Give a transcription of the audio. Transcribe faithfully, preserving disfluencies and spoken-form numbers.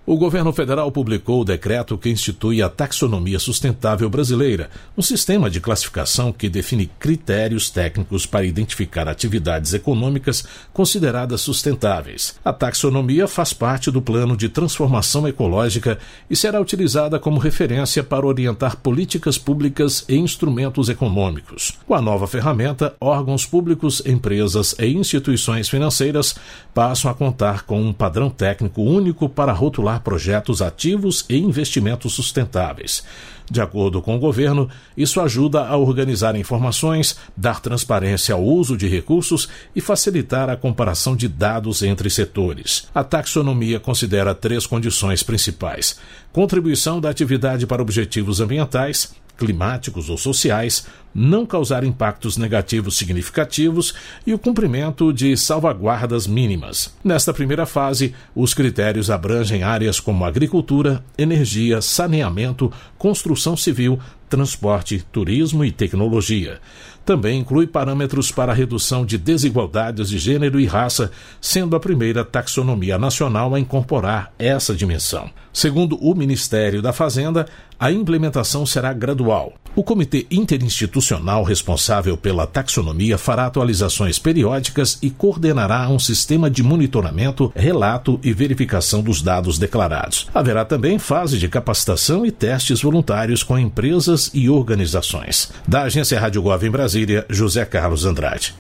O governo federal publicou o decreto que institui a Taxonomia Sustentável Brasileira, um sistema de classificação que define critérios técnicos para identificar atividades econômicas consideradas sustentáveis. A taxonomia faz parte do Plano de Transformação Ecológica e será utilizada como referência para orientar políticas públicas e instrumentos econômicos. Com a nova ferramenta, órgãos públicos, empresas e instituições financeiras passam a contar com um padrão técnico único para rotular projetos ativos e investimentos sustentáveis. De acordo com o governo, isso ajuda a organizar informações, dar transparência ao uso de recursos e facilitar a comparação de dados entre setores. A taxonomia considera três condições principais: contribuição da atividade para objetivos ambientais, climáticos ou sociais, não causar impactos negativos significativos e o cumprimento de salvaguardas mínimas. Nesta primeira fase, os critérios abrangem áreas como agricultura, energia, saneamento, construção civil, transporte, turismo e tecnologia. Também inclui parâmetros para a redução de desigualdades de gênero e raça, sendo a primeira taxonomia nacional a incorporar essa dimensão. Segundo o Ministério da Fazenda, a implementação será gradual. O Comitê Interinstitucional responsável pela taxonomia fará atualizações periódicas e coordenará um sistema de monitoramento, relato e verificação dos dados declarados. Haverá também fase de capacitação e testes voluntários com empresas e organizações. Da Agência Rádio Gov em Brasília, José Carlos Andrade.